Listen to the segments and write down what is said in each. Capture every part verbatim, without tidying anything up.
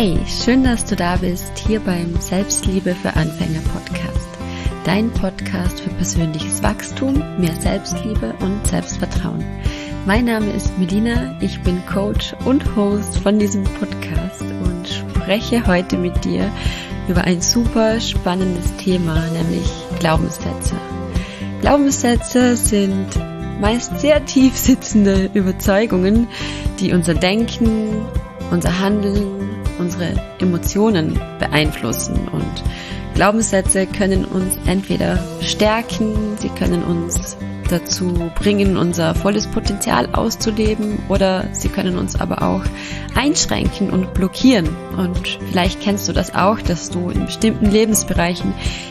Hey, schön, dass du da bist, hier beim Selbstliebe für Anfänger Podcast. Dein Podcast für persönliches Wachstum, mehr Selbstliebe und Selbstvertrauen. Mein Name ist Melina, ich bin Coach und Host von diesem Podcast und spreche heute mit dir über ein super spannendes Thema, nämlich Glaubenssätze. Glaubenssätze sind meist sehr tief sitzende Überzeugungen, die unser Denken, unser Handeln, unsere Emotionen beeinflussen, und Glaubenssätze können uns entweder stärken, sie können uns dazu bringen, unser volles Potenzial auszuleben, oder sie können uns aber auch einschränken und blockieren. Und vielleicht kennst du das auch, dass du in bestimmten Lebensbereichen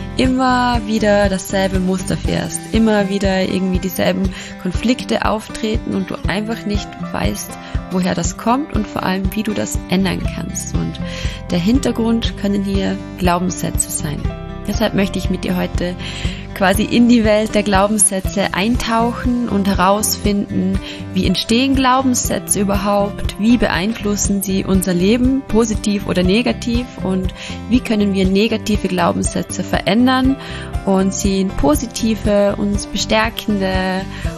immer wieder dasselbe Muster fährst, immer wieder irgendwie dieselben Konflikte auftreten und du einfach nicht weißt, woher das kommt und vor allem, wie du das ändern kannst. Und der Hintergrund können hier Glaubenssätze sein. Deshalb möchte ich mit dir heute quasi in die Welt der Glaubenssätze eintauchen und herausfinden, wie entstehen Glaubenssätze überhaupt, wie beeinflussen sie unser Leben, positiv oder negativ, und wie können wir negative Glaubenssätze verändern und sie in positive, uns bestärkende,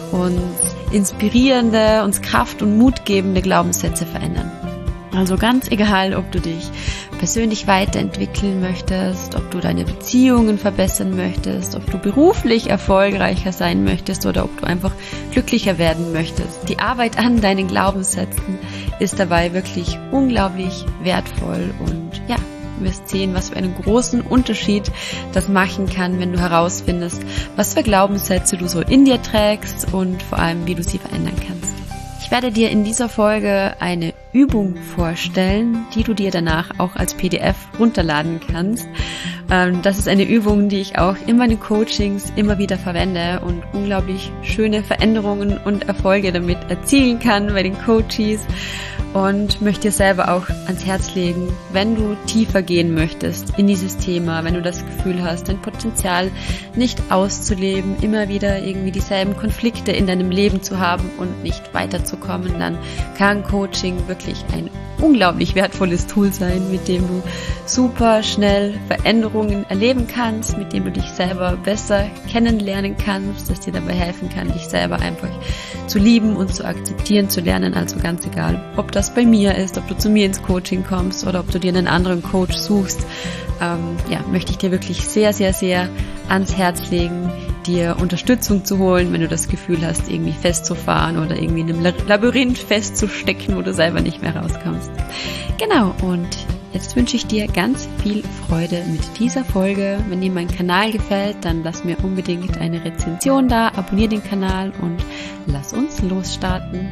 uns inspirierende, uns Kraft und Mut gebende Glaubenssätze verändern. Also ganz egal, ob du dich persönlich weiterentwickeln möchtest, ob du deine Beziehungen verbessern möchtest, ob du beruflich erfolgreicher sein möchtest oder ob du einfach glücklicher werden möchtest. Die Arbeit an deinen Glaubenssätzen ist dabei wirklich unglaublich wertvoll, und ja, du wirst sehen, was für einen großen Unterschied das machen kann, wenn du herausfindest, was für Glaubenssätze du so in dir trägst und vor allem, wie du sie verändern kannst. Ich werde dir in dieser Folge eine Übung vorstellen, die du dir danach auch als P D F runterladen kannst. Das ist eine Übung, die ich auch in meinen Coachings immer wieder verwende und unglaublich schöne Veränderungen und Erfolge damit erzielen kann bei den Coaches. Und möchte dir selber auch ans Herz legen, wenn du tiefer gehen möchtest in dieses Thema, wenn du das Gefühl hast, dein Potenzial nicht auszuleben, immer wieder irgendwie dieselben Konflikte in deinem Leben zu haben und nicht weiterzukommen, dann kann Coaching wirklich ein unglaublich wertvolles Tool sein, mit dem du super schnell Veränderungen erleben kannst, mit dem du dich selber besser kennenlernen kannst, das dir dabei helfen kann, dich selber einfach zu lieben und zu akzeptieren zu lernen. Also ganz egal, ob das bei mir ist, ob du zu mir ins Coaching kommst oder ob du dir einen anderen Coach suchst, ähm, ja, möchte ich dir wirklich sehr, sehr, sehr ans Herz legen, dir Unterstützung zu holen, wenn du das Gefühl hast, irgendwie festzufahren oder irgendwie in einem Labyrinth festzustecken, wo du selber nicht mehr rauskommst. Genau, und jetzt wünsche ich dir ganz viel Freude mit dieser Folge. Wenn dir mein Kanal gefällt, dann lass mir unbedingt eine Rezension da, abonniere den Kanal und lass uns losstarten.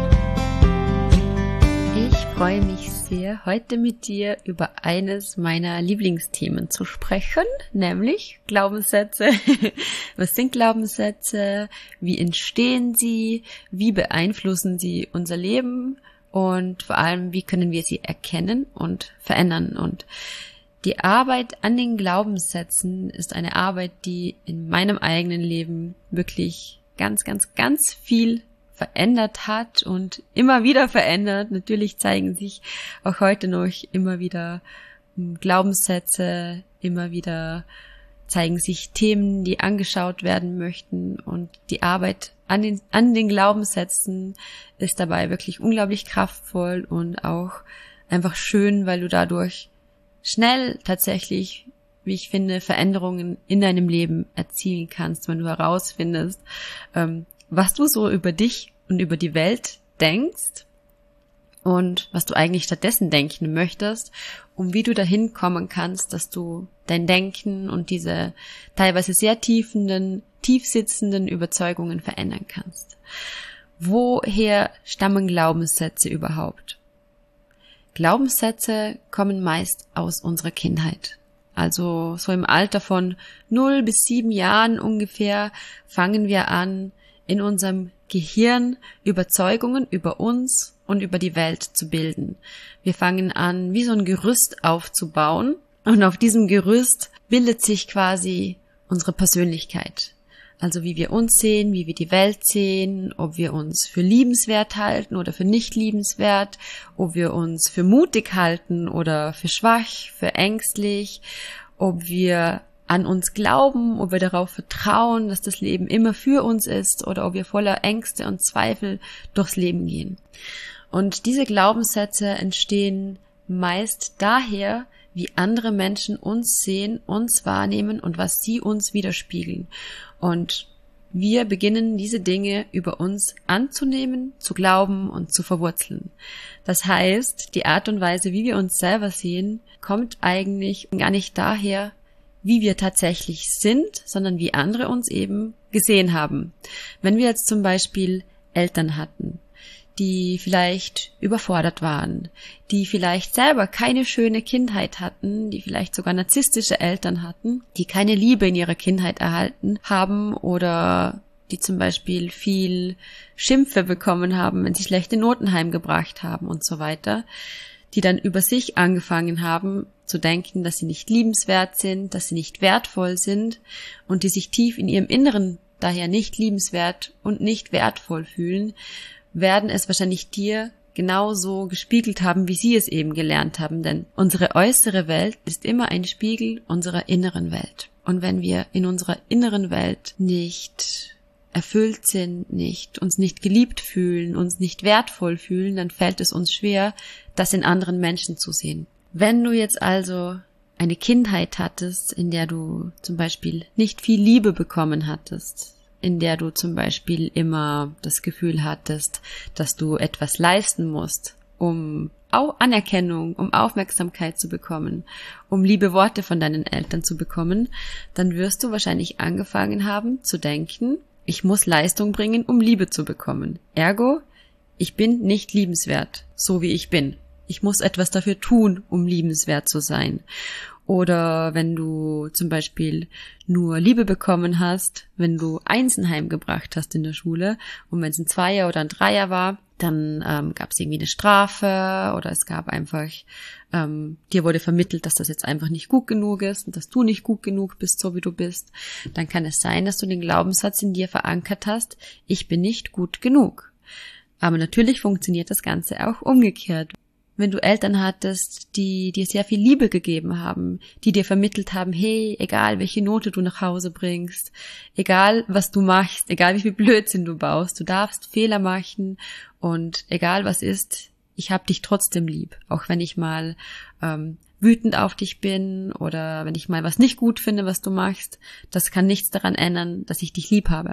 Ich freue mich sehr, heute mit dir über eines meiner Lieblingsthemen zu sprechen, nämlich Glaubenssätze. Was sind Glaubenssätze? Wie entstehen sie? Wie beeinflussen sie unser Leben? Und vor allem, wie können wir sie erkennen und verändern? Und die Arbeit an den Glaubenssätzen ist eine Arbeit, die in meinem eigenen Leben wirklich ganz, ganz, ganz viel verändert hat und immer wieder verändert. Natürlich zeigen sich auch heute noch immer wieder Glaubenssätze, immer wieder zeigen sich Themen, die angeschaut werden möchten, und die Arbeit an den, an den Glaubenssätzen ist dabei wirklich unglaublich kraftvoll und auch einfach schön, weil du dadurch schnell tatsächlich, wie ich finde, Veränderungen in deinem Leben erzielen kannst, wenn du herausfindest, ähm, was du so über dich und über die Welt denkst und was du eigentlich stattdessen denken möchtest, um wie du dahin kommen kannst, dass du dein Denken und diese teilweise sehr tiefenden, tiefsitzenden Überzeugungen verändern kannst. Woher stammen Glaubenssätze überhaupt? Glaubenssätze kommen meist aus unserer Kindheit. Also so im Alter von null bis sieben Jahren ungefähr fangen wir an, in unserem Gehirn Überzeugungen über uns und über die Welt zu bilden. Wir fangen an, wie so ein Gerüst aufzubauen, und auf diesem Gerüst bildet sich quasi unsere Persönlichkeit. Also wie wir uns sehen, wie wir die Welt sehen, ob wir uns für liebenswert halten oder für nicht liebenswert, ob wir uns für mutig halten oder für schwach, für ängstlich, ob wir an uns glauben, ob wir darauf vertrauen, dass das Leben immer für uns ist oder ob wir voller Ängste und Zweifel durchs Leben gehen. Und diese Glaubenssätze entstehen meist daher, wie andere Menschen uns sehen, uns wahrnehmen und was sie uns widerspiegeln. Und wir beginnen diese Dinge über uns anzunehmen, zu glauben und zu verwurzeln. Das heißt, die Art und Weise, wie wir uns selber sehen, kommt eigentlich gar nicht daher, wie wir tatsächlich sind, sondern wie andere uns eben gesehen haben. Wenn wir jetzt zum Beispiel Eltern hatten, die vielleicht überfordert waren, die vielleicht selber keine schöne Kindheit hatten, die vielleicht sogar narzisstische Eltern hatten, die keine Liebe in ihrer Kindheit erhalten haben oder die zum Beispiel viel Schimpfe bekommen haben, wenn sie schlechte Noten heimgebracht haben und so weiter, die dann über sich angefangen haben zu denken, dass sie nicht liebenswert sind, dass sie nicht wertvoll sind und die sich tief in ihrem Inneren daher nicht liebenswert und nicht wertvoll fühlen, werden es wahrscheinlich dir genauso gespiegelt haben, wie sie es eben gelernt haben. Denn unsere äußere Welt ist immer ein Spiegel unserer inneren Welt. Und wenn wir in unserer inneren Welt nicht erfüllt sind, nicht, uns nicht geliebt fühlen, uns nicht wertvoll fühlen, dann fällt es uns schwer, das in anderen Menschen zu sehen. Wenn du jetzt also eine Kindheit hattest, in der du zum Beispiel nicht viel Liebe bekommen hattest, in der du zum Beispiel immer das Gefühl hattest, dass du etwas leisten musst, um auch Anerkennung, um Aufmerksamkeit zu bekommen, um liebe Worte von deinen Eltern zu bekommen, dann wirst du wahrscheinlich angefangen haben zu denken, ich muss Leistung bringen, um Liebe zu bekommen. Ergo, ich bin nicht liebenswert, so wie ich bin. Ich muss etwas dafür tun, um liebenswert zu sein. Oder wenn du zum Beispiel nur Liebe bekommen hast, wenn du Einsen heimgebracht hast in der Schule und wenn es ein Zweier oder ein Dreier war, dann ähm, gab es irgendwie eine Strafe oder es gab einfach, ähm, dir wurde vermittelt, dass das jetzt einfach nicht gut genug ist und dass du nicht gut genug bist, so wie du bist. Dann kann es sein, dass du den Glaubenssatz in dir verankert hast, ich bin nicht gut genug. Aber natürlich funktioniert das Ganze auch umgekehrt. Wenn du Eltern hattest, die dir sehr viel Liebe gegeben haben, die dir vermittelt haben, hey, egal welche Note du nach Hause bringst, egal was du machst, egal wie viel Blödsinn du baust, du darfst Fehler machen und egal was ist, ich hab dich trotzdem lieb, auch wenn ich mal ähm, wütend auf dich bin oder wenn ich mal was nicht gut finde, was du machst, das kann nichts daran ändern, dass ich dich lieb habe.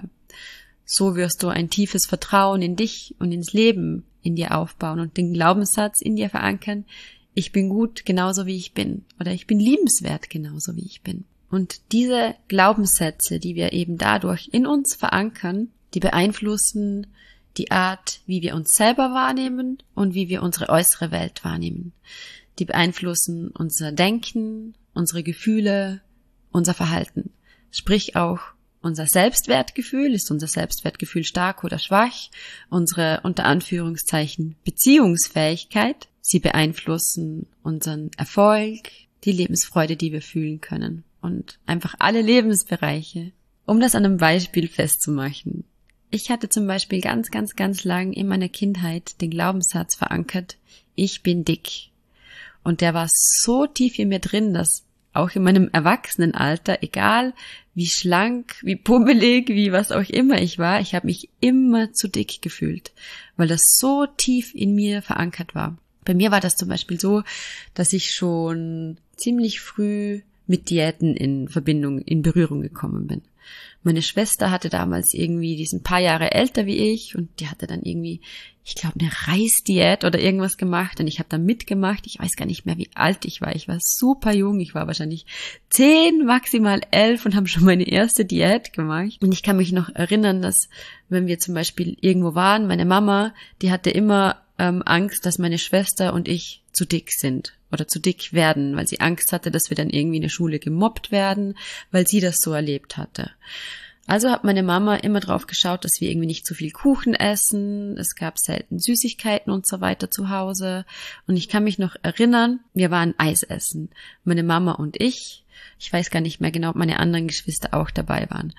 So wirst du ein tiefes Vertrauen in dich und ins Leben in dir aufbauen und den Glaubenssatz in dir verankern, ich bin gut genauso wie ich bin oder ich bin liebenswert genauso wie ich bin. Und diese Glaubenssätze, die wir eben dadurch in uns verankern, die beeinflussen die Art, wie wir uns selber wahrnehmen und wie wir unsere äußere Welt wahrnehmen. Die beeinflussen unser Denken, unsere Gefühle, unser Verhalten. Sprich auch unser Selbstwertgefühl, ist unser Selbstwertgefühl stark oder schwach, unsere unter Anführungszeichen Beziehungsfähigkeit, sie beeinflussen unseren Erfolg, die Lebensfreude, die wir fühlen können und einfach alle Lebensbereiche. Um das an einem Beispiel festzumachen. Ich hatte zum Beispiel ganz, ganz, ganz lang in meiner Kindheit den Glaubenssatz verankert, ich bin dick. Und der war so tief in mir drin, dass auch in meinem Erwachsenenalter, egal wie schlank, wie pummelig, wie was auch immer ich war, ich habe mich immer zu dick gefühlt, weil das so tief in mir verankert war. Bei mir war das zum Beispiel so, dass ich schon ziemlich früh mit Diäten in Verbindung, in Berührung gekommen bin. Meine Schwester hatte damals irgendwie, die ist ein paar Jahre älter wie ich und die hatte dann irgendwie, ich glaube, eine Reisdiät oder irgendwas gemacht und ich habe da mitgemacht. Ich weiß gar nicht mehr, wie alt ich war. Ich war super jung. Ich war wahrscheinlich zehn, maximal elf und habe schon meine erste Diät gemacht. Und ich kann mich noch erinnern, dass wenn wir zum Beispiel irgendwo waren, meine Mama, die hatte immer ähm, Angst, dass meine Schwester und ich zu dick sind oder zu dick werden, weil sie Angst hatte, dass wir dann irgendwie in der Schule gemobbt werden, weil sie das so erlebt hatte. Also hat meine Mama immer drauf geschaut, dass wir irgendwie nicht zu viel Kuchen essen. Es gab selten Süßigkeiten und so weiter zu Hause. Und ich kann mich noch erinnern, wir waren Eis essen. Meine Mama und ich. Ich weiß gar nicht mehr genau, ob meine anderen Geschwister auch dabei waren.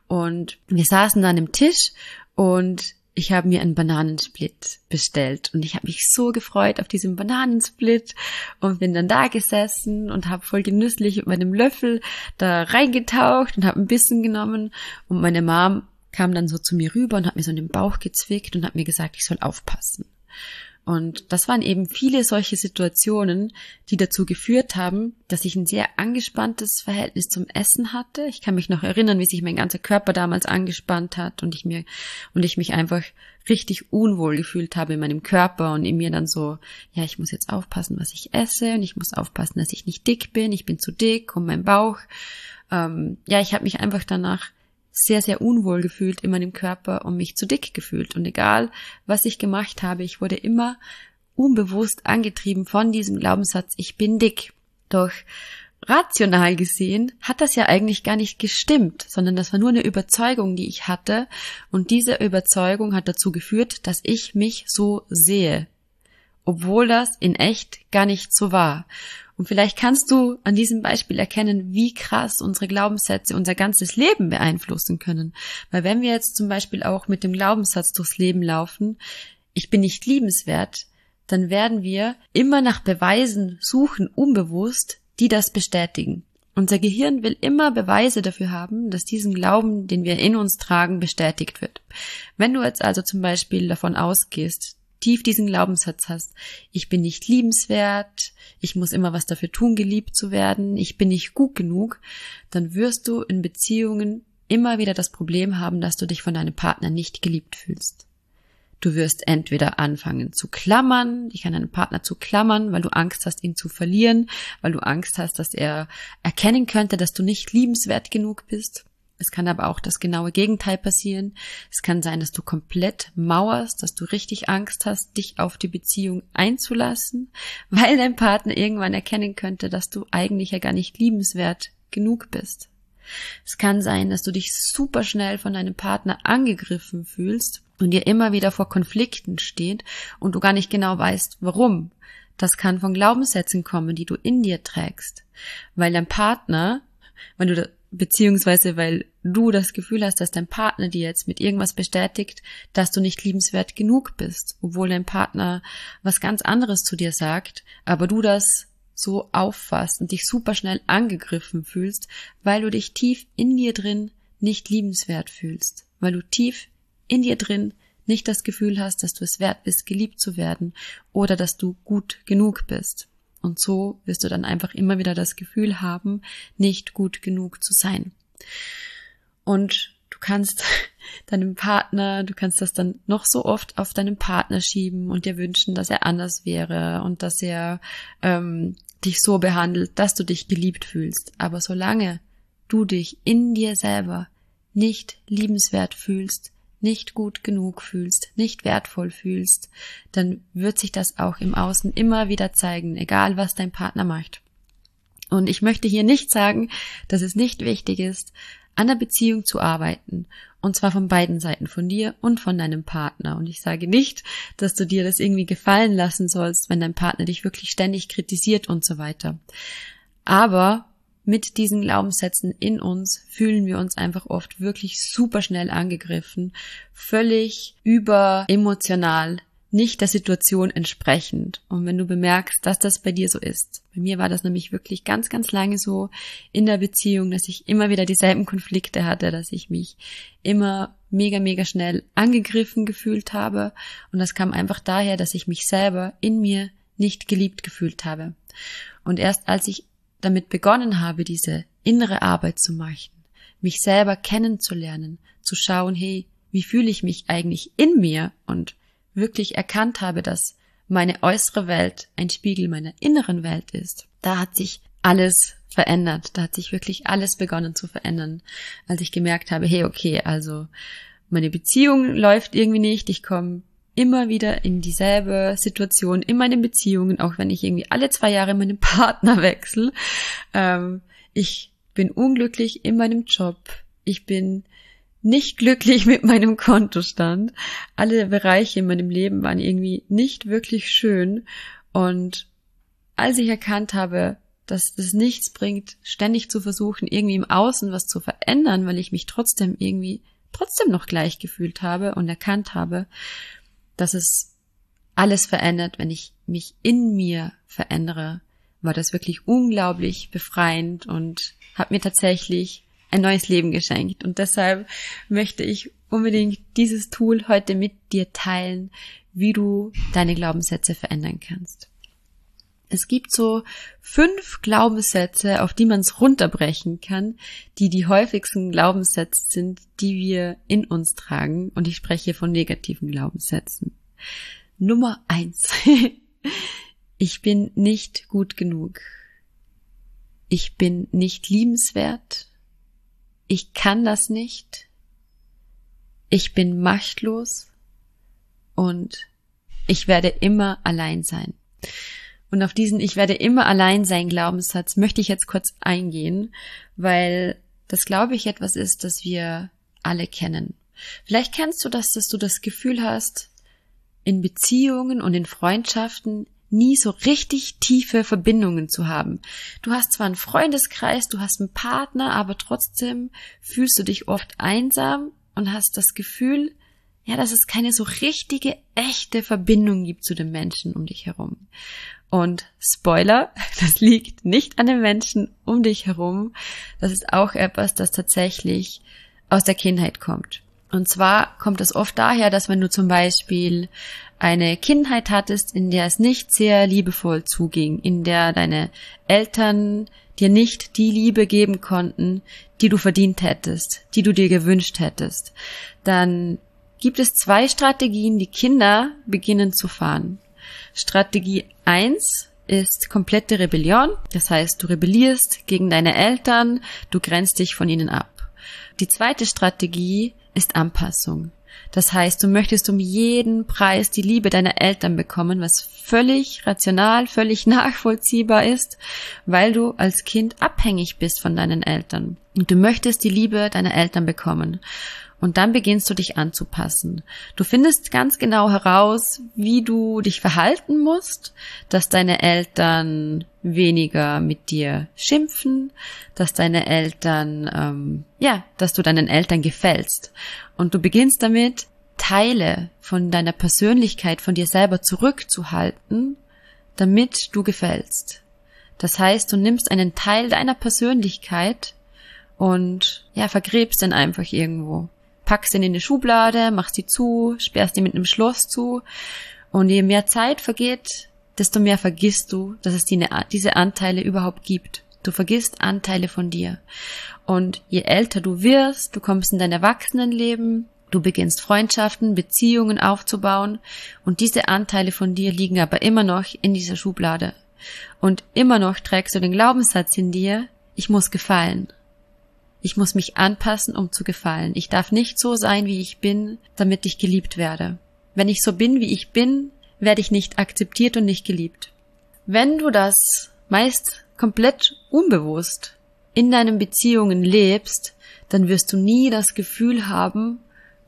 Und wir saßen dann am Tisch und ich habe mir einen Bananensplit bestellt und ich habe mich so gefreut auf diesen Bananensplit und bin dann da gesessen und habe voll genüsslich mit meinem Löffel da reingetaucht und habe ein bisschen genommen und meine Mom kam dann so zu mir rüber und hat mir so in den Bauch gezwickt und hat mir gesagt, ich soll aufpassen. Und das waren eben viele solche Situationen, die dazu geführt haben, dass ich ein sehr angespanntes Verhältnis zum Essen hatte. Ich kann mich noch erinnern, wie sich mein ganzer Körper damals angespannt hat und ich mir und ich mich einfach richtig unwohl gefühlt habe in meinem Körper und in mir dann so, ja, ich muss jetzt aufpassen, was ich esse und ich muss aufpassen, dass ich nicht dick bin. Ich bin zu dick und mein Bauch. Ähm, ja, ich habe mich einfach danach sehr, sehr unwohl gefühlt in meinem Körper und mich zu dick gefühlt. Und egal, was ich gemacht habe, ich wurde immer unbewusst angetrieben von diesem Glaubenssatz, ich bin dick. Doch rational gesehen hat das ja eigentlich gar nicht gestimmt, sondern das war nur eine Überzeugung, die ich hatte. Und diese Überzeugung hat dazu geführt, dass ich mich so sehe, obwohl das in echt gar nicht so war. Und vielleicht kannst du an diesem Beispiel erkennen, wie krass unsere Glaubenssätze unser ganzes Leben beeinflussen können. Weil wenn wir jetzt zum Beispiel auch mit dem Glaubenssatz durchs Leben laufen, ich bin nicht liebenswert, dann werden wir immer nach Beweisen suchen, unbewusst, die das bestätigen. Unser Gehirn will immer Beweise dafür haben, dass diesen Glauben, den wir in uns tragen, bestätigt wird. Wenn du jetzt also zum Beispiel davon ausgehst, tief diesen Glaubenssatz hast, ich bin nicht liebenswert, ich muss immer was dafür tun, geliebt zu werden, ich bin nicht gut genug, dann wirst du in Beziehungen immer wieder das Problem haben, dass du dich von deinem Partner nicht geliebt fühlst. Du wirst entweder anfangen zu klammern, dich an deinen Partner zu klammern, weil du Angst hast, ihn zu verlieren, weil du Angst hast, dass er erkennen könnte, dass du nicht liebenswert genug bist. Es kann aber auch das genaue Gegenteil passieren. Es kann sein, dass du komplett mauerst, dass du richtig Angst hast, dich auf die Beziehung einzulassen, weil dein Partner irgendwann erkennen könnte, dass du eigentlich ja gar nicht liebenswert genug bist. Es kann sein, dass du dich super schnell von deinem Partner angegriffen fühlst und dir immer wieder vor Konflikten steht und du gar nicht genau weißt, warum. Das kann von Glaubenssätzen kommen, die du in dir trägst, weil dein Partner, wenn du da beziehungsweise weil du das Gefühl hast, dass dein Partner dir jetzt mit irgendwas bestätigt, dass du nicht liebenswert genug bist, obwohl dein Partner was ganz anderes zu dir sagt, aber du das so auffasst und dich super schnell angegriffen fühlst, weil du dich tief in dir drin nicht liebenswert fühlst, weil du tief in dir drin nicht das Gefühl hast, dass du es wert bist, geliebt zu werden oder dass du gut genug bist. Und so wirst du dann einfach immer wieder das Gefühl haben, nicht gut genug zu sein. Und du kannst deinem Partner, du kannst das dann noch so oft auf deinen Partner schieben und dir wünschen, dass er anders wäre und dass er ähm, dich so behandelt, dass du dich geliebt fühlst. Aber solange du dich in dir selber nicht liebenswert fühlst, nicht gut genug fühlst, nicht wertvoll fühlst, dann wird sich das auch im Außen immer wieder zeigen, egal was dein Partner macht. Und ich möchte hier nicht sagen, dass es nicht wichtig ist, an der Beziehung zu arbeiten, und zwar von beiden Seiten, von dir und von deinem Partner. Und ich sage nicht, dass du dir das irgendwie gefallen lassen sollst, wenn dein Partner dich wirklich ständig kritisiert und so weiter. Aber mit diesen Glaubenssätzen in uns fühlen wir uns einfach oft wirklich super schnell angegriffen, völlig überemotional, nicht der Situation entsprechend. Und wenn du bemerkst, dass das bei dir so ist, bei mir war das nämlich wirklich ganz, ganz lange so in der Beziehung, dass ich immer wieder dieselben Konflikte hatte, dass ich mich immer mega, mega schnell angegriffen gefühlt habe. Und das kam einfach daher, dass ich mich selber in mir nicht geliebt gefühlt habe. Und erst als ich damit begonnen habe, diese innere Arbeit zu machen, mich selber kennenzulernen, zu schauen, hey, wie fühle ich mich eigentlich in mir und wirklich erkannt habe, dass meine äußere Welt ein Spiegel meiner inneren Welt ist, da hat sich alles verändert, da hat sich wirklich alles begonnen zu verändern, als ich gemerkt habe, hey, okay, also meine Beziehung läuft irgendwie nicht, ich komme immer wieder in dieselbe Situation in meinen Beziehungen, auch wenn ich irgendwie alle zwei Jahre meinen Partner wechsle. Ähm, ich bin unglücklich in meinem Job. Ich bin nicht glücklich mit meinem Kontostand. Alle Bereiche in meinem Leben waren irgendwie nicht wirklich schön. Und als ich erkannt habe, dass es nichts bringt, ständig zu versuchen, irgendwie im Außen was zu verändern, weil ich mich trotzdem irgendwie trotzdem noch gleich gefühlt habe und erkannt habe, dass es alles verändert, wenn ich mich in mir verändere, war das wirklich unglaublich befreiend und hat mir tatsächlich ein neues Leben geschenkt. Und deshalb möchte ich unbedingt dieses Tool heute mit dir teilen, wie du deine Glaubenssätze verändern kannst. Es gibt so fünf Glaubenssätze, auf die man es runterbrechen kann, die die häufigsten Glaubenssätze sind, die wir in uns tragen. Und ich spreche von negativen Glaubenssätzen. Nummer eins. Ich bin nicht gut genug. Ich bin nicht liebenswert. Ich kann das nicht. Ich bin machtlos. Und ich werde immer allein sein. Und auf diesen Ich werde immer allein sein Glaubenssatz möchte ich jetzt kurz eingehen, weil das, glaube ich, etwas ist, das wir alle kennen. Vielleicht kennst du das, dass du das Gefühl hast, in Beziehungen und in Freundschaften nie so richtig tiefe Verbindungen zu haben. Du hast zwar einen Freundeskreis, du hast einen Partner, aber trotzdem fühlst du dich oft einsam und hast das Gefühl, ja, dass es keine so richtige, echte Verbindung gibt zu den Menschen um dich herum. Und Spoiler, das liegt nicht an den Menschen um dich herum. Das ist auch etwas, das tatsächlich aus der Kindheit kommt. Und zwar kommt es oft daher, dass wenn du zum Beispiel eine Kindheit hattest, in der es nicht sehr liebevoll zuging, in der deine Eltern dir nicht die Liebe geben konnten, die du verdient hättest, die du dir gewünscht hättest, dann gibt es zwei Strategien, die Kinder beginnen zu fahren. Strategie eins ist komplette Rebellion. Das heißt, du rebellierst gegen deine Eltern, du grenzt dich von ihnen ab. Die zweite Strategie ist Anpassung. Das heißt, du möchtest um jeden Preis die Liebe deiner Eltern bekommen, was völlig rational, völlig nachvollziehbar ist, weil du als Kind abhängig bist von deinen Eltern. Und du möchtest die Liebe deiner Eltern bekommen. Und dann beginnst du dich anzupassen. Du findest ganz genau heraus, wie du dich verhalten musst, dass deine Eltern weniger mit dir schimpfen, dass deine Eltern, ähm, ja, dass du deinen Eltern gefällst. Und du beginnst damit, Teile von deiner Persönlichkeit, von dir selber zurückzuhalten, damit du gefällst. Das heißt, du nimmst einen Teil deiner Persönlichkeit und, ja, vergräbst ihn einfach irgendwo. Packst ihn in eine Schublade, machst sie zu, sperrst ihn mit einem Schloss zu und je mehr Zeit vergeht, desto mehr vergisst du, dass es die, diese Anteile überhaupt gibt. Du vergisst Anteile von dir. Und je älter du wirst, du kommst in dein Erwachsenenleben, du beginnst Freundschaften, Beziehungen aufzubauen und diese Anteile von dir liegen aber immer noch in dieser Schublade. Und immer noch trägst du den Glaubenssatz in dir, ich muss gefallen. Ich muss mich anpassen, um zu gefallen. Ich darf nicht so sein, wie ich bin, damit ich geliebt werde. Wenn ich so bin, wie ich bin, werde ich nicht akzeptiert und nicht geliebt. Wenn du das meist komplett unbewusst in deinen Beziehungen lebst, dann wirst du nie das Gefühl haben,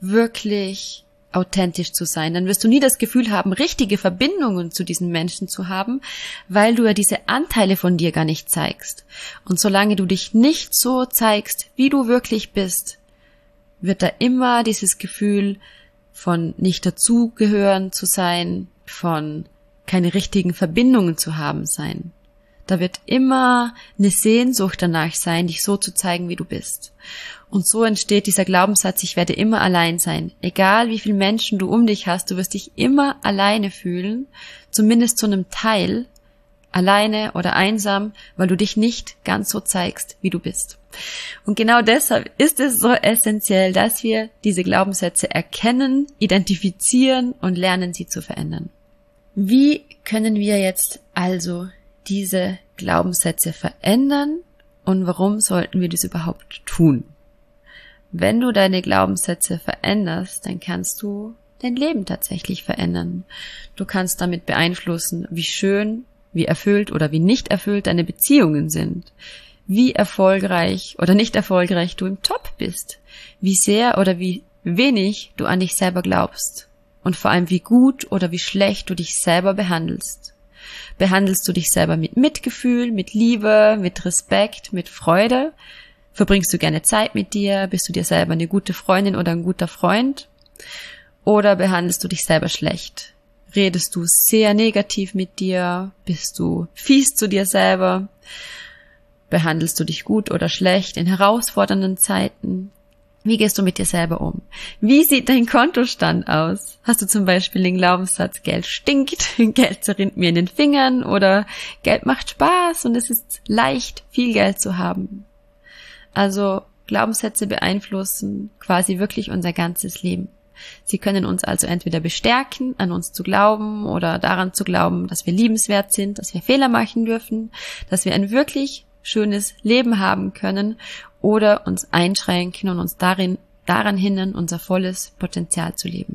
wirklich authentisch zu sein. Dann wirst du nie das Gefühl haben, richtige Verbindungen zu diesen Menschen zu haben, weil du ja diese Anteile von dir gar nicht zeigst. Und solange du dich nicht so zeigst, wie du wirklich bist, wird da immer dieses Gefühl von nicht dazugehören zu sein, von keine richtigen Verbindungen zu haben sein. Da wird immer eine Sehnsucht danach sein, dich so zu zeigen, wie du bist. Und so entsteht dieser Glaubenssatz, ich werde immer allein sein. Egal wie viele Menschen du um dich hast, du wirst dich immer alleine fühlen, zumindest zu einem Teil, alleine oder einsam, weil du dich nicht ganz so zeigst, wie du bist. Und genau deshalb ist es so essentiell, dass wir diese Glaubenssätze erkennen, identifizieren und lernen, sie zu verändern. Wie können wir jetzt also diese Glaubenssätze verändern und warum sollten wir das überhaupt tun? Wenn du deine Glaubenssätze veränderst, dann kannst du dein Leben tatsächlich verändern. Du kannst damit beeinflussen, wie schön, wie erfüllt oder wie nicht erfüllt deine Beziehungen sind, wie erfolgreich oder nicht erfolgreich du im Job bist, wie sehr oder wie wenig du an dich selber glaubst und vor allem wie gut oder wie schlecht du dich selber behandelst. Behandelst du dich selber mit Mitgefühl, mit Liebe, mit Respekt, mit Freude? Verbringst du gerne Zeit mit dir? Bist du dir selber eine gute Freundin oder ein guter Freund? Oder behandelst du dich selber schlecht? Redest du sehr negativ mit dir? Bist du fies zu dir selber? Behandelst du dich gut oder schlecht in herausfordernden Zeiten? Wie gehst du mit dir selber um? Wie sieht dein Kontostand aus? Hast du zum Beispiel den Glaubenssatz, Geld stinkt, Geld zerrinnt mir in den Fingern oder Geld macht Spaß und es ist leicht, viel Geld zu haben? Also Glaubenssätze beeinflussen quasi wirklich unser ganzes Leben. Sie können uns also entweder bestärken, an uns zu glauben oder daran zu glauben, dass wir liebenswert sind, dass wir Fehler machen dürfen, dass wir ein wirklich schönes Leben haben können oder uns einschränken und uns darin, daran hindern, unser volles Potenzial zu leben.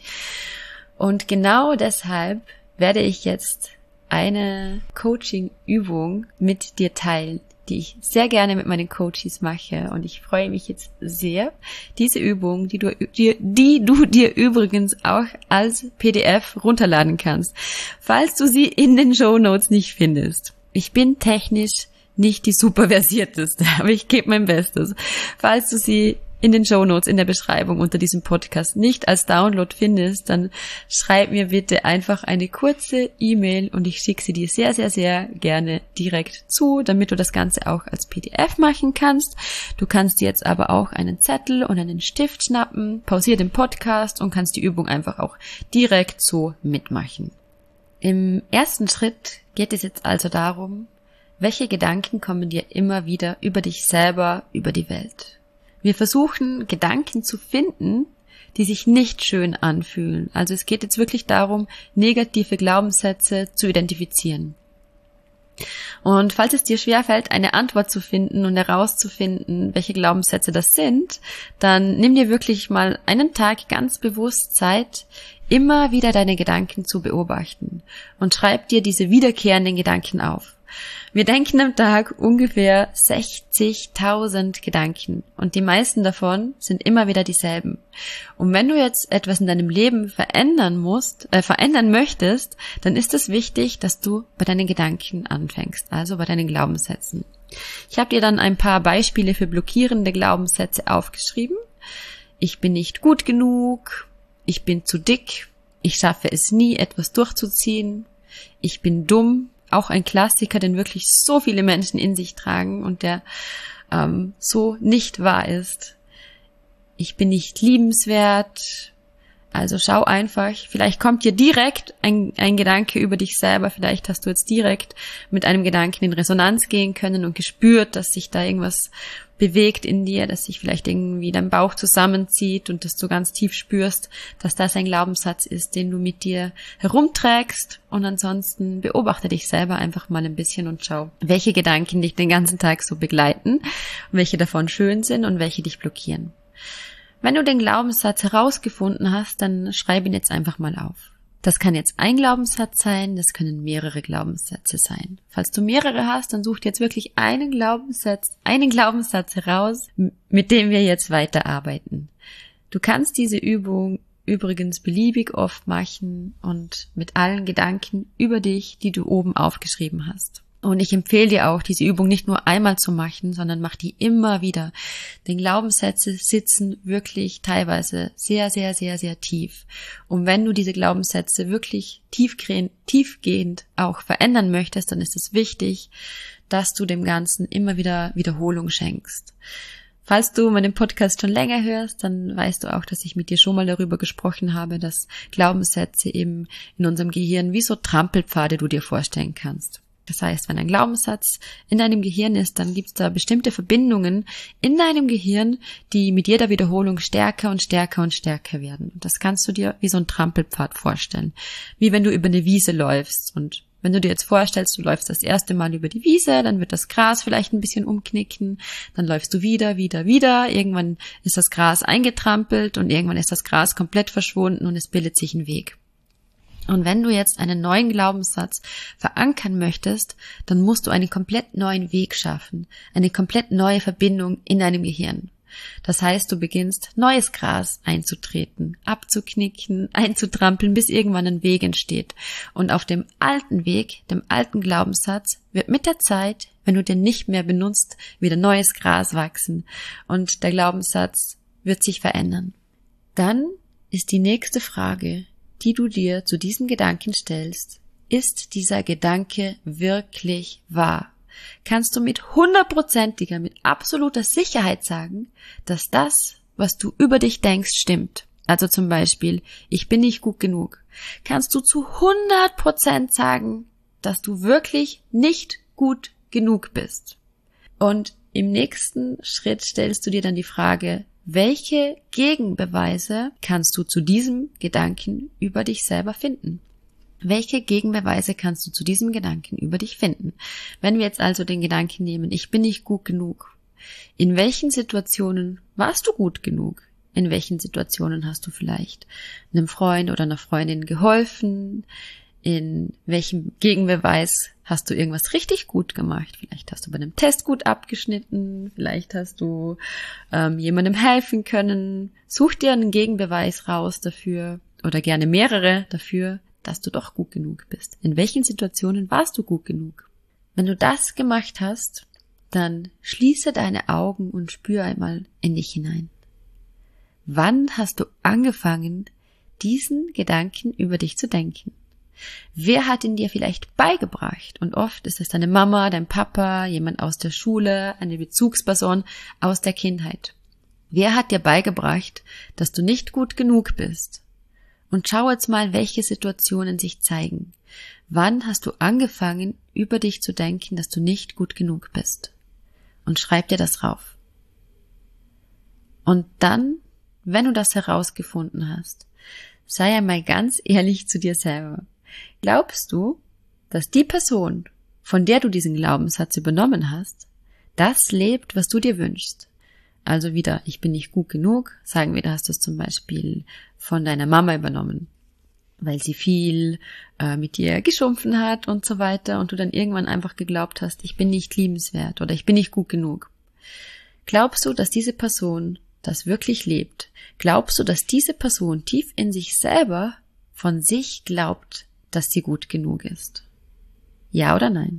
Und genau deshalb werde ich jetzt eine Coaching-Übung mit dir teilen, die ich sehr gerne mit meinen Coaches mache. Und ich freue mich jetzt sehr, diese Übung, die du, die, die du dir übrigens auch als P D F runterladen kannst, falls du sie in den Shownotes nicht findest. Ich bin technisch nicht die super versierteste, aber ich gebe mein Bestes. Falls du sie in den Shownotes, in der Beschreibung unter diesem Podcast nicht als Download findest, dann schreib mir bitte einfach eine kurze E-Mail und ich schicke sie dir sehr, sehr, sehr gerne direkt zu, damit du das Ganze auch als P D F machen kannst. Du kannst dir jetzt aber auch einen Zettel und einen Stift schnappen, pausier den Podcast und kannst die Übung einfach auch direkt so mitmachen. Im ersten Schritt geht es jetzt also darum, welche Gedanken kommen dir immer wieder über dich selber, über die Welt? Wir versuchen, Gedanken zu finden, die sich nicht schön anfühlen. Also es geht jetzt wirklich darum, negative Glaubenssätze zu identifizieren. Und falls es dir schwerfällt, eine Antwort zu finden und herauszufinden, welche Glaubenssätze das sind, dann nimm dir wirklich mal einen Tag ganz bewusst Zeit, immer wieder deine Gedanken zu beobachten und schreib dir diese wiederkehrenden Gedanken auf. Wir denken am Tag ungefähr sechzigtausend Gedanken und die meisten davon sind immer wieder dieselben. Und wenn du jetzt etwas in deinem Leben verändern musst, äh, verändern möchtest, dann ist es wichtig, dass du bei deinen Gedanken anfängst, also bei deinen Glaubenssätzen. Ich habe dir dann ein paar Beispiele für blockierende Glaubenssätze aufgeschrieben. Ich bin nicht gut genug, ich bin zu dick, ich schaffe es nie, etwas durchzuziehen, ich bin dumm. Auch ein Klassiker, den wirklich so viele Menschen in sich tragen und der ähm, so nicht wahr ist. Ich bin nicht liebenswert. Also schau einfach, vielleicht kommt dir direkt ein, ein Gedanke über dich selber, vielleicht hast du jetzt direkt mit einem Gedanken in Resonanz gehen können und gespürt, dass sich da irgendwas bewegt in dir, dass sich vielleicht irgendwie dein Bauch zusammenzieht und dass du ganz tief spürst, dass das ein Glaubenssatz ist, den du mit dir herumträgst. Und ansonsten beobachte dich selber einfach mal ein bisschen und schau, welche Gedanken dich den ganzen Tag so begleiten, welche davon schön sind und welche dich blockieren. Wenn du den Glaubenssatz herausgefunden hast, dann schreib ihn jetzt einfach mal auf. Das kann jetzt ein Glaubenssatz sein, das können mehrere Glaubenssätze sein. Falls du mehrere hast, dann such dir jetzt wirklich einen Glaubenssatz, einen Glaubenssatz heraus, mit dem wir jetzt weiterarbeiten. Du kannst diese Übung übrigens beliebig oft machen und mit allen Gedanken über dich, die du oben aufgeschrieben hast. Und ich empfehle dir auch, diese Übung nicht nur einmal zu machen, sondern mach die immer wieder. Denn Glaubenssätze sitzen wirklich teilweise sehr, sehr, sehr, sehr tief. Und wenn du diese Glaubenssätze wirklich tiefgehend, tiefgehend auch verändern möchtest, dann ist es wichtig, dass du dem Ganzen immer wieder Wiederholung schenkst. Falls du meinen Podcast schon länger hörst, dann weißt du auch, dass ich mit dir schon mal darüber gesprochen habe, dass Glaubenssätze eben in unserem Gehirn wie so Trampelpfade du dir vorstellen kannst. Das heißt, wenn ein Glaubenssatz in deinem Gehirn ist, dann gibt es da bestimmte Verbindungen in deinem Gehirn, die mit jeder Wiederholung stärker und stärker und stärker werden. Und das kannst du dir wie so ein Trampelpfad vorstellen. Wie wenn du über eine Wiese läufst. Und wenn du dir jetzt vorstellst, du läufst das erste Mal über die Wiese, dann wird das Gras vielleicht ein bisschen umknicken, dann läufst du wieder, wieder, wieder. Irgendwann ist das Gras eingetrampelt und irgendwann ist das Gras komplett verschwunden und es bildet sich ein Weg. Und wenn du jetzt einen neuen Glaubenssatz verankern möchtest, dann musst du einen komplett neuen Weg schaffen, eine komplett neue Verbindung in deinem Gehirn. Das heißt, du beginnst neues Gras einzutreten, abzuknicken, einzutrampeln, bis irgendwann ein Weg entsteht. Und auf dem alten Weg, dem alten Glaubenssatz, wird mit der Zeit, wenn du den nicht mehr benutzt, wieder neues Gras wachsen und der Glaubenssatz wird sich verändern. Dann ist die nächste Frage, die du dir zu diesem Gedanken stellst: Ist dieser Gedanke wirklich wahr? Kannst du mit hundertprozentiger, mit absoluter Sicherheit sagen, dass das, was du über dich denkst, stimmt? Also zum Beispiel, ich bin nicht gut genug. Kannst du zu hundert Prozent sagen, dass du wirklich nicht gut genug bist? Und im nächsten Schritt stellst du dir dann die Frage: Welche Gegenbeweise kannst du zu diesem Gedanken über dich selber finden? Welche Gegenbeweise kannst du zu diesem Gedanken über dich finden? Wenn wir jetzt also den Gedanken nehmen, ich bin nicht gut genug. In welchen Situationen warst du gut genug? In welchen Situationen hast du vielleicht einem Freund oder einer Freundin geholfen? In welchem Gegenbeweis hast du irgendwas richtig gut gemacht? Vielleicht hast du bei einem Test gut abgeschnitten, vielleicht hast du ähm, jemandem helfen können. Such dir einen Gegenbeweis raus dafür oder gerne mehrere dafür, dass du doch gut genug bist. In welchen Situationen warst du gut genug? Wenn du das gemacht hast, dann schließe deine Augen und spür einmal in dich hinein. Wann hast du angefangen, diesen Gedanken über dich zu denken? Wer hat ihn dir vielleicht beigebracht? Und oft ist es deine Mama, dein Papa, jemand aus der Schule, eine Bezugsperson aus der Kindheit. Wer hat dir beigebracht, dass du nicht gut genug bist? Und schau jetzt mal, welche Situationen sich zeigen. Wann hast du angefangen, über dich zu denken, dass du nicht gut genug bist? Und schreib dir das rauf. Und dann, wenn du das herausgefunden hast, sei einmal ganz ehrlich zu dir selber. Glaubst du, dass die Person, von der du diesen Glaubenssatz übernommen hast, das lebt, was du dir wünschst? Also wieder, ich bin nicht gut genug, sagen wir, da hast du es zum Beispiel von deiner Mama übernommen, weil sie viel äh, mit dir geschumpfen hat und so weiter und du dann irgendwann einfach geglaubt hast, ich bin nicht liebenswert oder ich bin nicht gut genug. Glaubst du, dass diese Person das wirklich lebt? Glaubst du, dass diese Person tief in sich selber von sich glaubt, dass sie gut genug ist? Ja oder nein?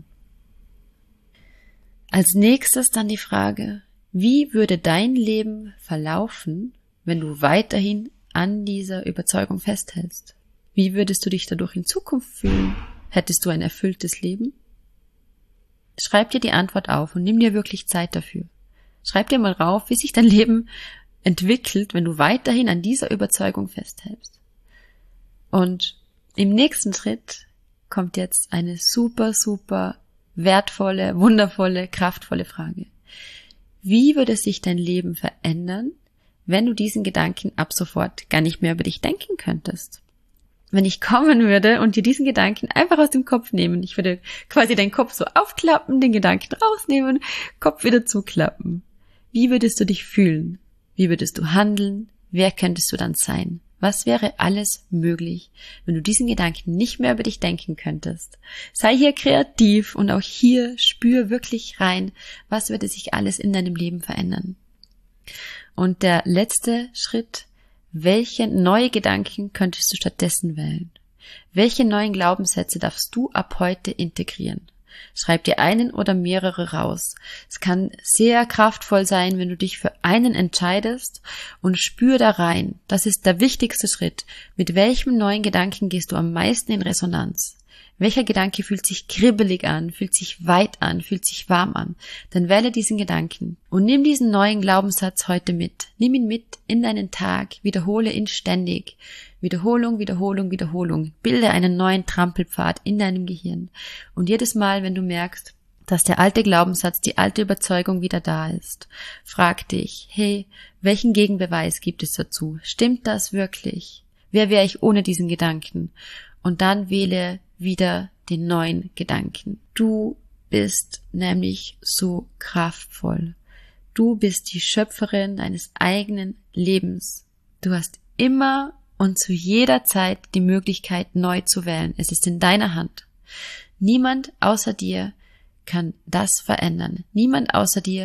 Als nächstes dann die Frage: Wie würde dein Leben verlaufen, wenn du weiterhin an dieser Überzeugung festhältst? Wie würdest du dich dadurch in Zukunft fühlen? Hättest du ein erfülltes Leben? Schreib dir die Antwort auf und nimm dir wirklich Zeit dafür. Schreib dir mal rauf, wie sich dein Leben entwickelt, wenn du weiterhin an dieser Überzeugung festhältst. Und im nächsten Schritt kommt jetzt eine super, super wertvolle, wundervolle, kraftvolle Frage. Wie würde sich dein Leben verändern, wenn du diesen Gedanken ab sofort gar nicht mehr über dich denken könntest? Wenn ich kommen würde und dir diesen Gedanken einfach aus dem Kopf nehmen, ich würde quasi deinen Kopf so aufklappen, den Gedanken rausnehmen, Kopf wieder zuklappen. Wie würdest du dich fühlen? Wie würdest du handeln? Wer könntest du dann sein? Was wäre alles möglich, wenn du diesen Gedanken nicht mehr über dich denken könntest? Sei hier kreativ und auch hier spür wirklich rein, was würde sich alles in deinem Leben verändern. Und der letzte Schritt: Welche neue Gedanken könntest du stattdessen wählen? Welche neuen Glaubenssätze darfst du ab heute integrieren? Schreib dir einen oder mehrere raus. Es kann sehr kraftvoll sein, wenn du dich für einen entscheidest und spür da rein. Das ist der wichtigste Schritt. Mit welchem neuen Gedanken gehst du am meisten in Resonanz? Welcher Gedanke fühlt sich kribbelig an, fühlt sich weit an, fühlt sich warm an? Dann wähle diesen Gedanken und nimm diesen neuen Glaubenssatz heute mit. Nimm ihn mit in deinen Tag, wiederhole ihn ständig. Wiederholung, Wiederholung, Wiederholung. Bilde einen neuen Trampelpfad in deinem Gehirn. Und jedes Mal, wenn du merkst, dass der alte Glaubenssatz, die alte Überzeugung wieder da ist, frag dich, hey, welchen Gegenbeweis gibt es dazu? Stimmt das wirklich? Wer wäre ich ohne diesen Gedanken? Und dann wähle wieder den neuen Gedanken. Du bist nämlich so kraftvoll. Du bist die Schöpferin deines eigenen Lebens. Du hast immer und zu jeder Zeit die Möglichkeit, neu zu wählen. Es ist in deiner Hand. Niemand außer dir kann das verändern. Niemand außer dir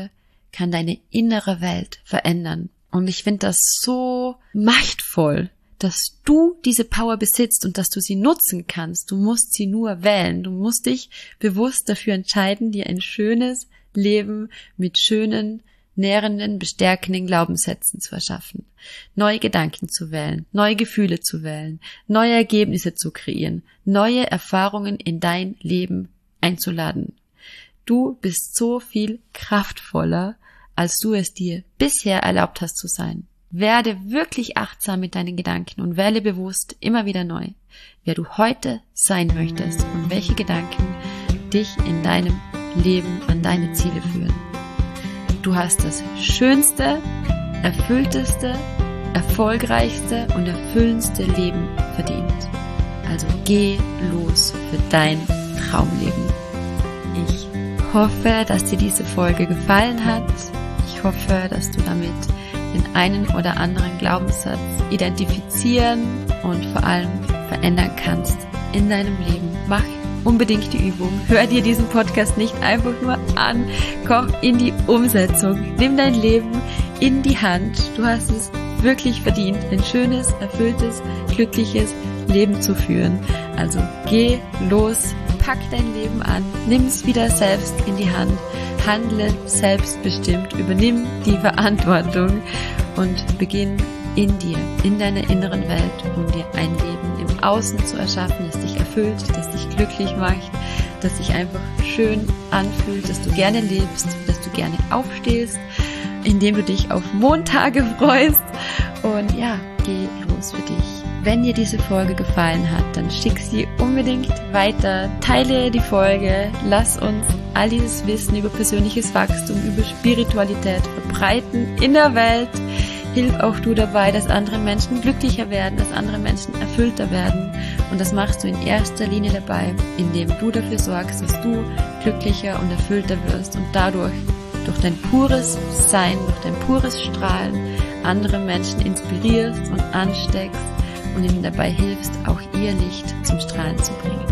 kann deine innere Welt verändern. Und ich finde das so machtvoll, dass du diese Power besitzt und dass du sie nutzen kannst. Du musst sie nur wählen. Du musst dich bewusst dafür entscheiden, dir ein schönes Leben mit schönen, nährenden, bestärkenden Glaubenssätzen zu erschaffen. Neue Gedanken zu wählen, neue Gefühle zu wählen, neue Ergebnisse zu kreieren, neue Erfahrungen in dein Leben einzuladen. Du bist so viel kraftvoller, als du es dir bisher erlaubt hast zu sein. Werde wirklich achtsam mit deinen Gedanken und wähle bewusst immer wieder neu, wer du heute sein möchtest und welche Gedanken dich in deinem Leben an deine Ziele führen. Du hast das schönste, erfüllteste, erfolgreichste und erfüllendste Leben verdient. Also geh los für dein Traumleben. Ich hoffe, dass dir diese Folge gefallen hat. Ich hoffe, dass du damit den einen oder anderen Glaubenssatz identifizieren und vor allem verändern kannst in deinem Leben. Mach unbedingt die Übung. Hör dir diesen Podcast nicht einfach nur an. Komm in die Umsetzung. Nimm dein Leben in die Hand. Du hast es wirklich verdient, ein schönes, erfülltes, glückliches Leben zu führen. Also geh los, pack dein Leben an, nimm es wieder selbst in die Hand, handle selbstbestimmt, übernimm die Verantwortung und beginn in dir, in deiner inneren Welt, um dir ein Leben im Außen zu erschaffen, das dich erfüllt, das dich glücklich macht, das sich einfach schön anfühlt, dass du gerne lebst, dass du gerne aufstehst, indem du dich auf Montage freust. Und ja, geh los für dich. Wenn dir diese Folge gefallen hat, dann schick sie unbedingt weiter, teile die Folge, lass uns all dieses Wissen über persönliches Wachstum, über Spiritualität verbreiten in der Welt. Hilf auch du dabei, dass andere Menschen glücklicher werden, dass andere Menschen erfüllter werden. Und das machst du in erster Linie dabei, indem du dafür sorgst, dass du glücklicher und erfüllter wirst und dadurch durch dein pures Sein, durch dein pures Strahlen andere Menschen inspirierst und ansteckst und ihnen dabei hilfst, auch ihr Licht zum Strahlen zu bringen.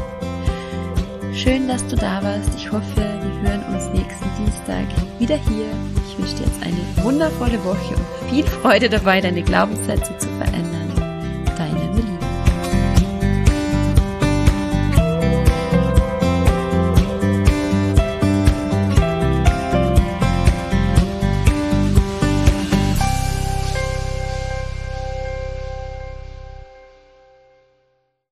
Schön, dass du da warst. Ich hoffe, wir hören uns nächsten Dienstag wieder hier. Ich wünsche dir jetzt eine wundervolle Woche und viel Freude dabei, deine Glaubenssätze zu verändern.